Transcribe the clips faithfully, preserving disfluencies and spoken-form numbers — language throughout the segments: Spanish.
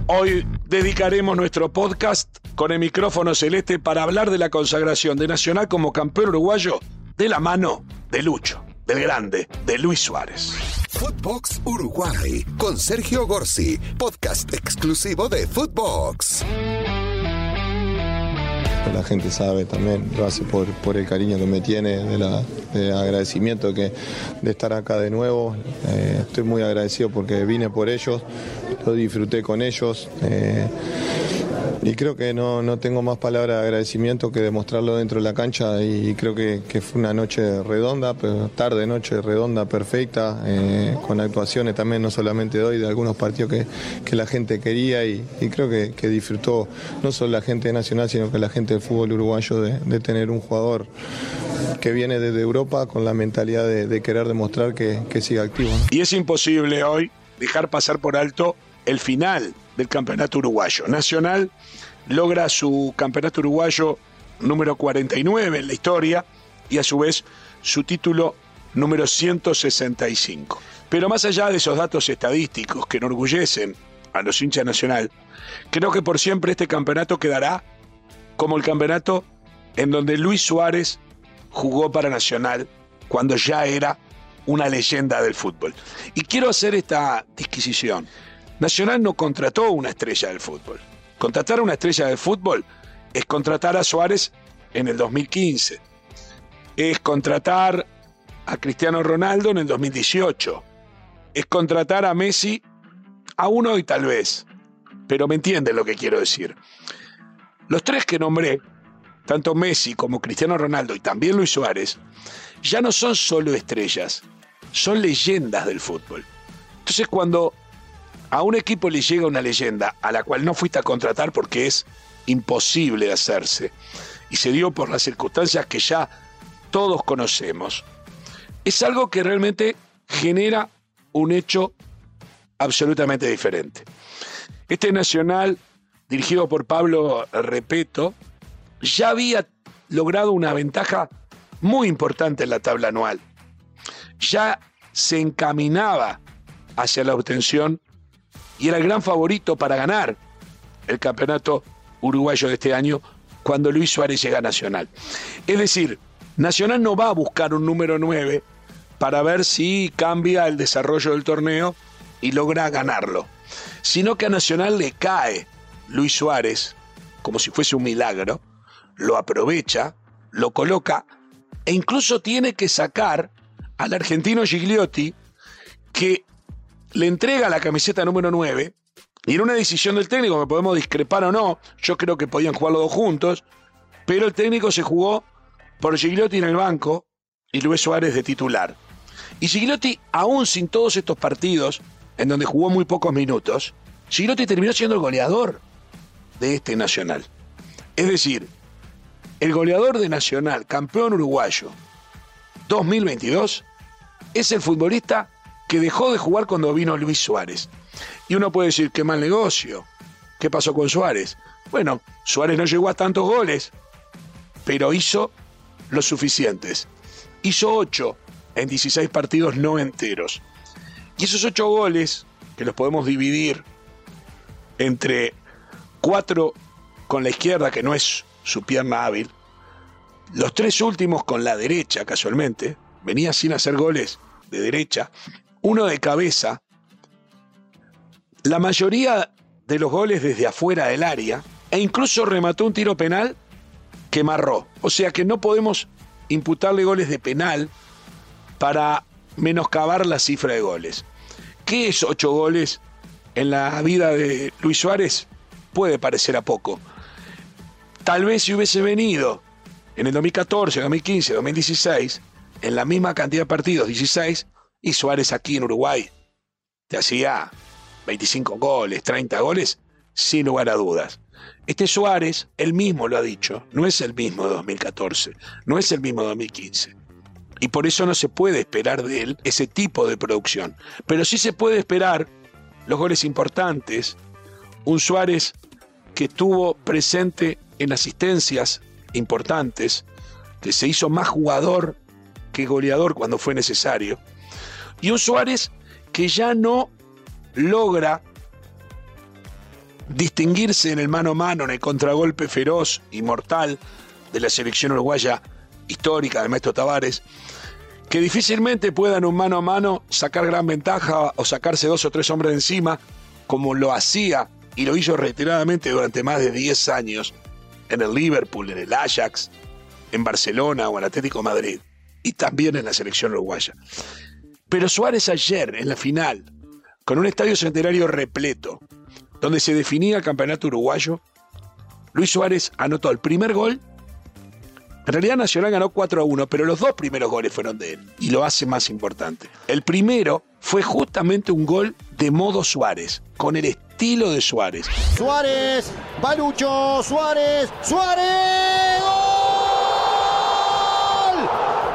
Hoy dedicaremos nuestro podcast con el micrófono celeste para hablar de la consagración de Nacional como campeón uruguayo de la mano de Lucho, del grande, de Luis Suárez. Footbox Uruguay con Sergio Gorsi, podcast exclusivo de Footbox. La gente sabe también, lo hace por, por el cariño que me tiene, de la, de agradecimiento que, de estar acá de nuevo. Eh, estoy muy agradecido porque vine por ellos, lo disfruté con ellos. Eh, y creo que no, no tengo más palabras de agradecimiento que demostrarlo dentro de la cancha, y creo que, que fue una noche redonda, pero tarde, noche redonda, perfecta, eh, con actuaciones también, no solamente de hoy, de algunos partidos que, que la gente quería, y, y creo que, que disfrutó no solo la gente de Nacional, sino que la gente del fútbol uruguayo de, de tener un jugador que viene desde Europa con la mentalidad de, de querer demostrar que, que sigue activo, ¿no? Y es imposible hoy dejar pasar por alto el final del campeonato uruguayo. Nacional logra su campeonato uruguayo número cuarenta y nueve en la historia y a su vez su título número ciento sesenta y cinco. Pero más allá de esos datos estadísticos que enorgullecen a los hinchas de Nacional, creo que por siempre este campeonato quedará como el campeonato en donde Luis Suárez jugó para Nacional cuando ya era una leyenda del fútbol. Y quiero hacer esta disquisición. Nacional no contrató una estrella del fútbol. Contratar a una estrella del fútbol es contratar a Suárez en el dos mil quince. Es contratar a Cristiano Ronaldo en el dos mil dieciocho. Es contratar a Messi aún hoy tal vez. Pero me entienden lo que quiero decir. Los tres que nombré, tanto Messi como Cristiano Ronaldo y también Luis Suárez, ya no son solo estrellas, son leyendas del fútbol. Entonces, cuando a un equipo le llega una leyenda a la cual no fuiste a contratar porque es imposible de hacerse, y se dio por las circunstancias que ya todos conocemos, es algo que realmente genera un hecho absolutamente diferente. Este Nacional, dirigido por Pablo Repeto, ya había logrado una ventaja muy importante en la tabla anual. Ya se encaminaba hacia la obtención y era el gran favorito para ganar el campeonato uruguayo de este año cuando Luis Suárez llega a Nacional. Es decir, Nacional no va a buscar un número nueve para ver si cambia el desarrollo del torneo y logra ganarlo, sino que a Nacional le cae Luis Suárez como si fuese un milagro, lo aprovecha, lo coloca e incluso tiene que sacar al argentino Gigliotti, que le entrega la camiseta número nueve, y en una decisión del técnico, que podemos discrepar o no, yo creo que podían jugar los dos juntos, pero el técnico se jugó por Gigliotti en el banco y Luis Suárez de titular. Y Gigliotti, aún sin todos estos partidos, en donde jugó muy pocos minutos, Gigliotti terminó siendo el goleador de este Nacional. Es decir, el goleador de Nacional, campeón uruguayo dos mil veintidós, es el futbolista que dejó de jugar cuando vino Luis Suárez. Y uno puede decir, qué mal negocio, ¿qué pasó con Suárez? Bueno, Suárez no llegó a tantos goles, pero hizo los suficientes. Hizo ocho en dieciséis partidos no enteros. Y esos ocho goles, que los podemos dividir entre cuatro con la izquierda, que no es su pierna hábil, los tres últimos con la derecha, casualmente, venía sin hacer goles de derecha, uno de cabeza, la mayoría de los goles desde afuera del área, e incluso remató un tiro penal que marró. O sea que no podemos imputarle goles de penal para menoscabar la cifra de goles. ¿Qué es ocho goles en la vida de Luis Suárez? Puede parecer a poco. Tal vez si hubiese venido en el dos mil catorce, dos mil quince, dos mil dieciséis, en la misma cantidad de partidos, dieciséis, y Suárez aquí en Uruguay te hacía veinticinco goles, treinta goles, sin lugar a dudas. Este Suárez, él mismo lo ha dicho, no es el mismo de dos mil catorce, no es el mismo de dos mil quince. Y por eso no se puede esperar de él ese tipo de producción. Pero sí se puede esperar los goles importantes, un Suárez que estuvo presente en asistencias importantes, que se hizo más jugador que goleador cuando fue necesario, y un Suárez que ya no logra distinguirse en el mano a mano, en el contragolpe feroz y mortal de la selección uruguaya histórica de Ernesto Tabárez, que difícilmente puedan un mano a mano sacar gran ventaja o sacarse dos o tres hombres de encima, como lo hacía y lo hizo reiteradamente durante más de diez años en el Liverpool, en el Ajax, en Barcelona o en Atlético de Madrid, y también en la selección uruguaya. Pero Suárez ayer, en la final, con un estadio centenario repleto, donde se definía el campeonato uruguayo, Luis Suárez anotó el primer gol. En realidad Nacional ganó cuatro a uno, pero los dos primeros goles fueron de él, y lo hace más importante. El primero fue justamente un gol de modo Suárez, con el estilo de Suárez. Suárez, Balucho, Suárez, Suárez, ¡gol!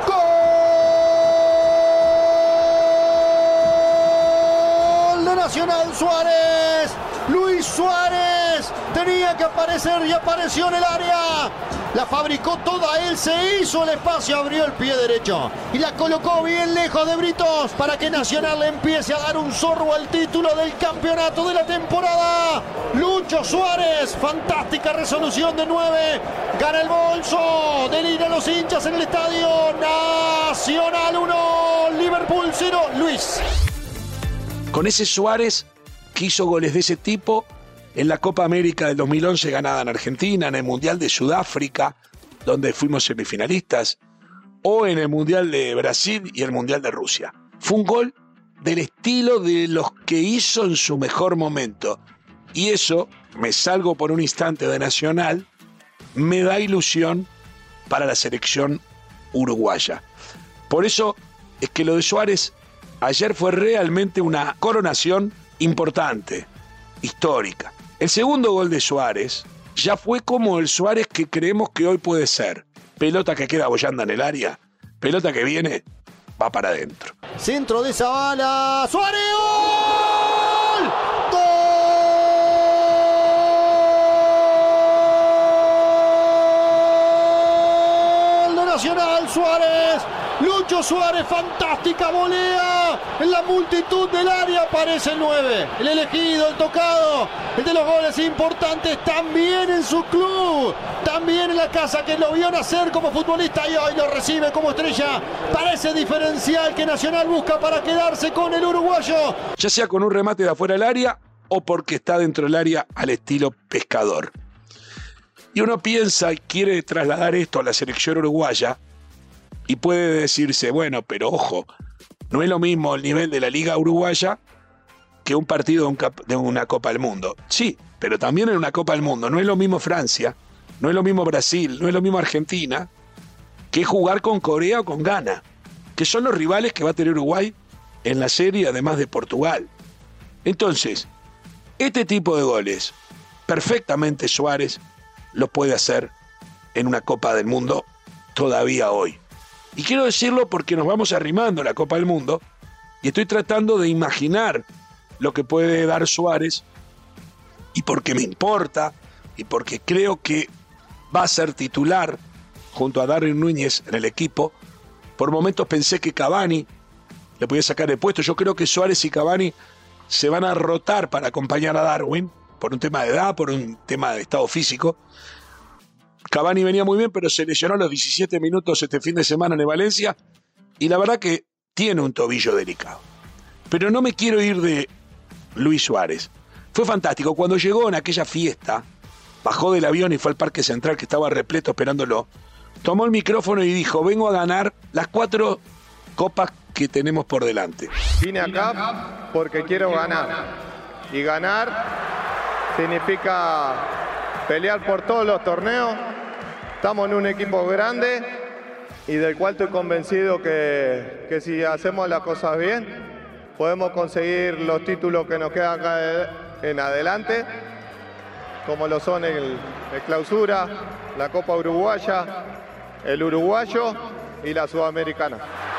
¡Gol de Nacional Suárez! Luis Suárez tenía que aparecer y apareció en el área. La fabricó toda él, se hizo el espacio, abrió el pie derecho y la colocó bien lejos de Britos para que Nacional le empiece a dar un sorbo al título del campeonato de la temporada. Lucho Suárez, fantástica resolución de nueve, gana el bolso, deliran los hinchas en el estadio. Nacional uno, Liverpool cero, Luis. Con ese Suárez que hizo goles de ese tipo en la Copa América del dos mil once ganada en Argentina, en el Mundial de Sudáfrica, donde fuimos semifinalistas, o en el Mundial de Brasil y el Mundial de Rusia. Fue un gol del estilo de los que hizo en su mejor momento. Y eso, me salgo por un instante de Nacional, me da ilusión para la selección uruguaya. Por eso es que lo de Suárez ayer fue realmente una coronación importante, histórica. El segundo gol de Suárez ya fue como el Suárez que creemos que hoy puede ser. Pelota que queda boyando en el área, pelota que viene, va para adentro. Centro de Zavala, Suárez, ¡gol! ¡Gol de Nacional Suárez! Lucho Suárez, fantástica volea. En la multitud del área aparece el nueve. El elegido, el tocado, el de los goles importantes, también en su club, también en la casa que lo vio nacer como futbolista y hoy lo recibe como estrella. Parece diferencial que Nacional busca para quedarse con el uruguayo. Ya sea con un remate de afuera del área o porque está dentro del área al estilo Pescador. Y uno piensa y quiere trasladar esto a la selección uruguaya. Y puede decirse, bueno, pero ojo, no es lo mismo el nivel de la Liga Uruguaya que un partido de, un cap- de una Copa del Mundo. Sí, pero también en una Copa del Mundo. No es lo mismo Francia, no es lo mismo Brasil, no es lo mismo Argentina, que jugar con Corea o con Ghana, que son los rivales que va a tener Uruguay en la serie, además de Portugal. Entonces, este tipo de goles, perfectamente Suárez los puede hacer en una Copa del Mundo todavía hoy. Y quiero decirlo porque nos vamos arrimando a la Copa del Mundo y estoy tratando de imaginar lo que puede dar Suárez y porque me importa y porque creo que va a ser titular junto a Darwin Núñez en el equipo. Por momentos pensé que Cavani le podía sacar el puesto. Yo creo que Suárez y Cavani se van a rotar para acompañar a Darwin por un tema de edad, por un tema de estado físico. Cavani venía muy bien, pero se lesionó a los diecisiete minutos este fin de semana en el Valencia y la verdad que tiene un tobillo delicado. Pero no me quiero ir de Luis Suárez. Fue fantástico. Cuando llegó en aquella fiesta, bajó del avión y fue al Parque Central que estaba repleto esperándolo, tomó el micrófono y dijo, vengo a ganar las cuatro copas que tenemos por delante. Vine acá porque quiero ganar. Y ganar significa pelear por todos los torneos. Estamos en un equipo grande y del cual estoy convencido que, que si hacemos las cosas bien, podemos conseguir los títulos que nos quedan acá en adelante, como lo son el, el Clausura, la Copa Uruguaya, el Uruguayo y la Sudamericana.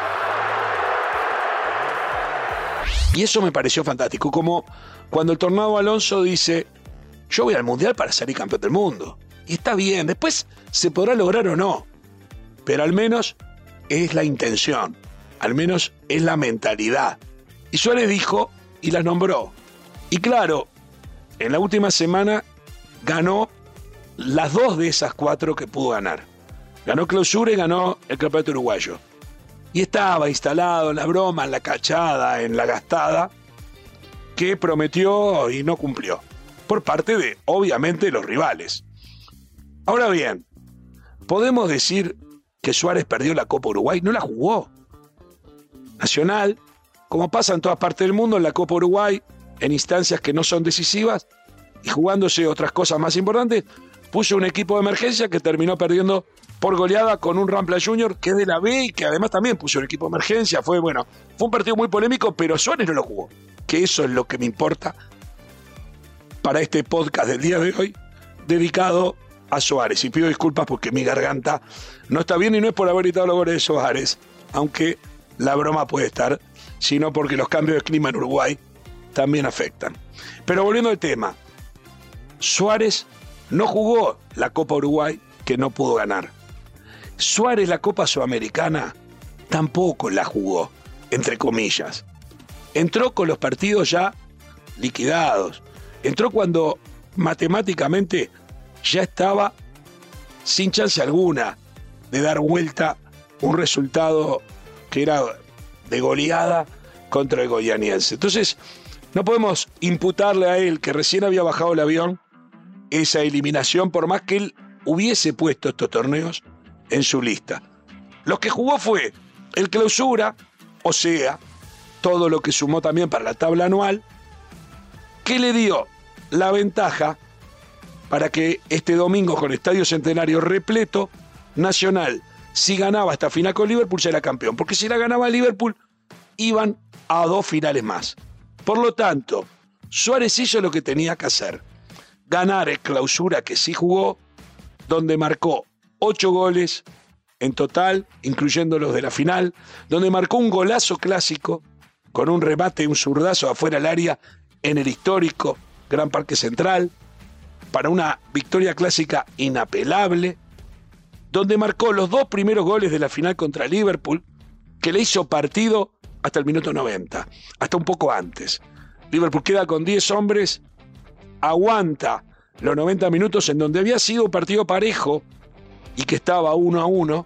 Y eso me pareció fantástico, como cuando el Tornado Alonso dice, yo voy al Mundial para salir campeón del mundo. Y está bien, después se podrá lograr o no, pero al menos es la intención, al menos es la mentalidad. Y Suárez dijo y las nombró. Y claro, en la última semana ganó las dos de esas cuatro que pudo ganar. Ganó Clausura y ganó el Campeonato Uruguayo. Y estaba instalado en la broma, en la cachada, en la gastada, que prometió y no cumplió. Por parte de, obviamente, los rivales. Ahora bien, ¿podemos decir que Suárez perdió la Copa Uruguay? No la jugó. Nacional, como pasa en todas partes del mundo, en la Copa Uruguay, en instancias que no son decisivas y jugándose otras cosas más importantes, puso un equipo de emergencia que terminó perdiendo por goleada con un Rampla Junior que es de la B y que además también puso un equipo de emergencia. Fue, bueno, fue un partido muy polémico, pero Suárez no lo jugó. Que eso es lo que me importa para este podcast del día de hoy, dedicado a Suárez. Y pido disculpas porque mi garganta no está bien y no es por haber gritado los goles de Suárez, aunque la broma puede estar, sino porque los cambios de clima en Uruguay también afectan. Pero volviendo al tema, Suárez no jugó la Copa Uruguay, que no pudo ganar. Suárez la Copa Sudamericana tampoco la jugó, entre comillas. Entró con los partidos ya liquidados. Entró cuando matemáticamente ya estaba sin chance alguna de dar vuelta un resultado que era de goleada contra el goianiense. Entonces, no podemos imputarle a él, que recién había bajado el avión, esa eliminación, por más que él hubiese puesto estos torneos en su lista. Lo que jugó fue el Clausura, o sea, todo lo que sumó también para la tabla anual, que le dio la ventaja para que este domingo, con Estadio Centenario repleto, Nacional, si ganaba esta final con Liverpool, ya era campeón. Porque si la ganaba Liverpool, iban a dos finales más. Por lo tanto, Suárez hizo lo que tenía que hacer. Ganar el Clausura, que sí jugó, donde marcó ocho goles en total, incluyendo los de la final, donde marcó un golazo clásico, con un remate, un zurdazo afuera del área, en el histórico Gran Parque Central, para una victoria clásica inapelable, donde marcó los dos primeros goles de la final contra Liverpool, que le hizo partido hasta el minuto noventa, hasta un poco antes. Liverpool queda con diez hombres, aguanta los noventa minutos en donde había sido un partido parejo y que estaba uno a uno,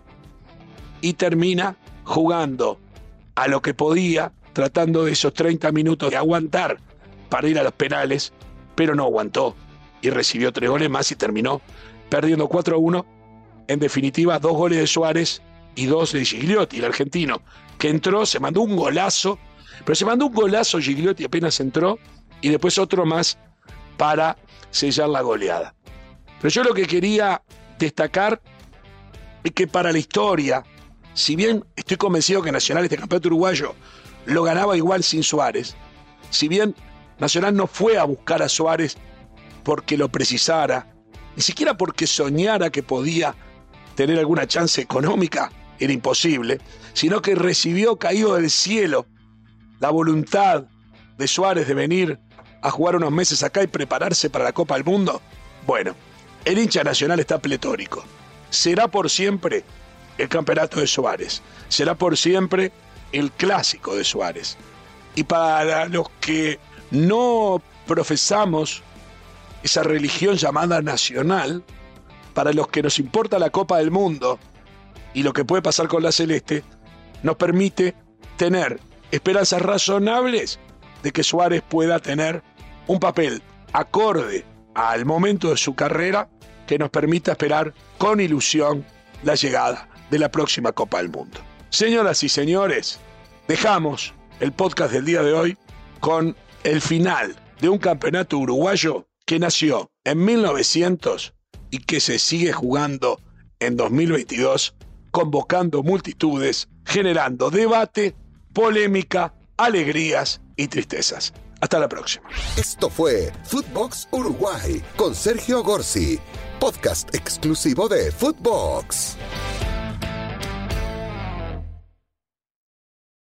y termina jugando a lo que podía, tratando de esos treinta minutos de aguantar para ir a los penales, pero no aguantó y recibió tres goles más y terminó perdiendo cuatro a uno. En definitiva, dos goles de Suárez y dos de Gigliotti, el argentino, que entró, se mandó un golazo, pero se mandó un golazo Gigliotti apenas entró, y después otro más para sellar la goleada. Pero yo lo que quería destacar es que para la historia, si bien estoy convencido que Nacional, este campeonato uruguayo, lo ganaba igual sin Suárez, si bien Nacional no fue a buscar a Suárez porque lo precisara, ni siquiera porque soñara que podía tener alguna chance económica, era imposible, sino que recibió caído del cielo la voluntad de Suárez de venir a jugar unos meses acá y prepararse para la Copa del Mundo. Bueno, el hincha Nacional está pletórico. Será por siempre el campeonato de Suárez, será por siempre el clásico de Suárez. Y para los que no profesamos esa religión llamada nacional, para los que nos importa la Copa del Mundo y lo que puede pasar con la Celeste, nos permite tener esperanzas razonables de que Suárez pueda tener un papel acorde al momento de su carrera que nos permita esperar con ilusión la llegada de la próxima Copa del Mundo. Señoras y señores, dejamos el podcast del día de hoy con el final de un campeonato uruguayo que nació en mil novecientos y que se sigue jugando en dos mil veintidós, convocando multitudes, generando debate, polémica, alegrías y tristezas. Hasta la próxima. Esto fue Footbox Uruguay con Sergio Gorsi, podcast exclusivo de Footbox.